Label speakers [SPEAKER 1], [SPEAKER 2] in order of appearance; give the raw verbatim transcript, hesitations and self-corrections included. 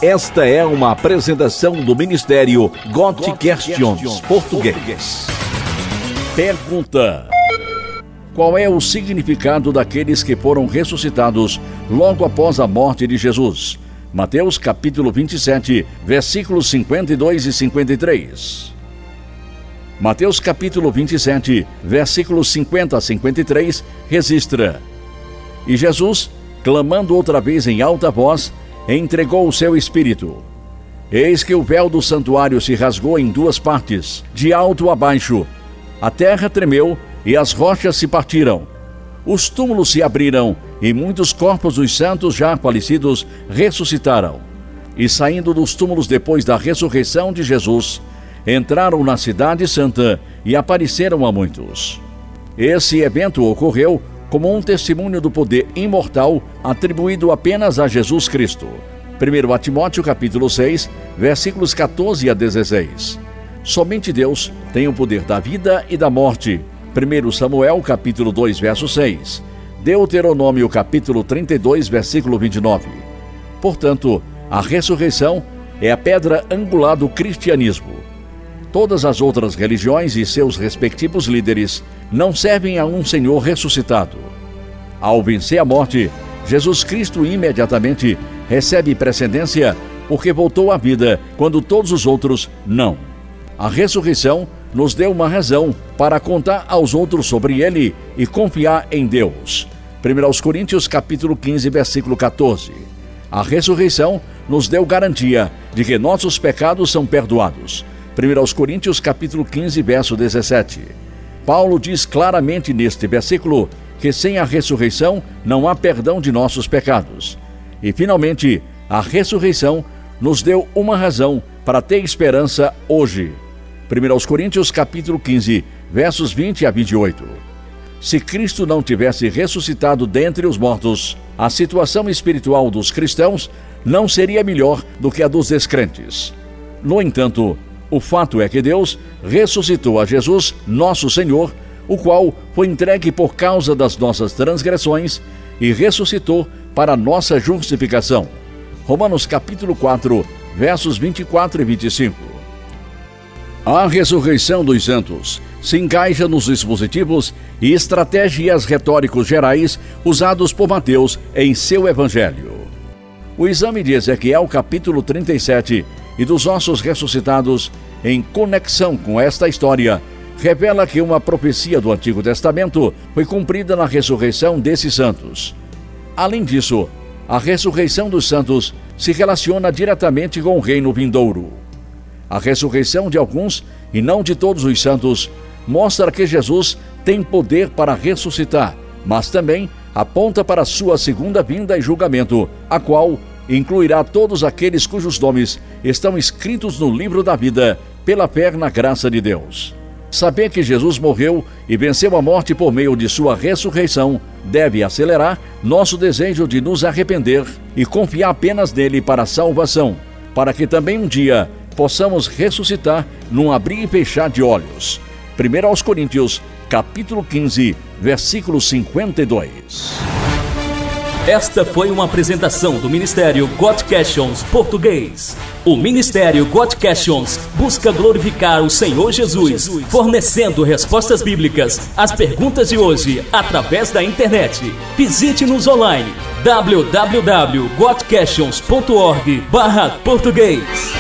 [SPEAKER 1] Esta é uma apresentação do Ministério God Questions Português. Pergunta: qual é o significado daqueles que foram ressuscitados logo após a morte de Jesus? Mateus capítulo vinte e sete, versículos cinquenta e dois e cinquenta e três. Mateus capítulo vinte e sete, versículos cinquenta a cinquenta e três, registra: E Jesus, clamando outra vez em alta voz, entregou o seu espírito. Eis que o véu do santuário se rasgou em duas partes, de alto a baixo. A terra tremeu e as rochas se partiram. Os túmulos se abriram e muitos corpos dos santos já falecidos ressuscitaram. E saindo dos túmulos depois da ressurreição de Jesus, entraram na cidade santa e apareceram a muitos. Esse evento ocorreu como um testemunho do poder imortal atribuído apenas a Jesus Cristo. primeiro Timóteo capítulo seis, versículos catorze a dezesseis. Somente Deus tem o poder da vida e da morte. primeiro Samuel capítulo dois, verso seis. Deuteronômio capítulo trinta e dois, versículo vinte e nove. Portanto, a ressurreição é a pedra angular do cristianismo. Todas as outras religiões e seus respectivos líderes não servem a um Senhor ressuscitado. Ao vencer a morte, Jesus Cristo imediatamente recebe precedência porque voltou à vida quando todos os outros não. A ressurreição nos deu uma razão para contar aos outros sobre ele e confiar em Deus. primeiro Coríntios capítulo quinze, versículo catorze. A ressurreição nos deu garantia de que nossos pecados são perdoados. primeiro Coríntios capítulo quinze, verso dezessete. Paulo diz claramente neste versículo que sem a ressurreição não há perdão de nossos pecados. E finalmente, a ressurreição nos deu uma razão para ter esperança hoje. primeiro Coríntios capítulo quinze, versos vinte a vinte e oito. Se Cristo não tivesse ressuscitado dentre os mortos, a situação espiritual dos cristãos não seria melhor do que a dos descrentes. No entanto, o fato é que Deus ressuscitou a Jesus, nosso Senhor, o qual foi entregue por causa das nossas transgressões e ressuscitou para nossa justificação. Romanos capítulo quatro, versos vinte e quatro e vinte e cinco. A ressurreição dos santos se encaixa nos dispositivos e estratégias retóricos gerais usados por Mateus em seu evangelho. O exame de Ezequiel capítulo trinta e sete e dos ossos ressuscitados, em conexão com esta história, revela que uma profecia do Antigo Testamento foi cumprida na ressurreição desses santos. Além disso, a ressurreição dos santos se relaciona diretamente com o reino vindouro. A ressurreição de alguns, e não de todos os santos, mostra que Jesus tem poder para ressuscitar, mas também aponta para a sua segunda vinda e julgamento, a qual incluirá todos aqueles cujos nomes estão escritos no livro da vida pela fé na graça de Deus. Saber que Jesus morreu e venceu a morte por meio de sua ressurreição deve acelerar nosso desejo de nos arrepender e confiar apenas nele para a salvação, para que também um dia possamos ressuscitar num abrir e fechar de olhos. primeiro Coríntios capítulo quinze, versículo cinquenta e dois.
[SPEAKER 2] Esta foi uma apresentação do Ministério God Questions Português. O Ministério God Questions busca glorificar o Senhor Jesus, fornecendo respostas bíblicas às perguntas de hoje através da internet. Visite-nos online w w w ponto god questions ponto org barra português.